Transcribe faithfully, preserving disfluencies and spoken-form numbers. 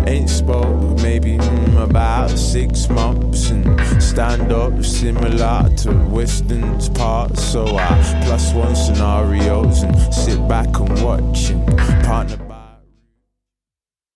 Ain't spoke maybe mm, about six months, and stand up similar to Western's parts. So I plus one scenarios and sit back and watch and partner.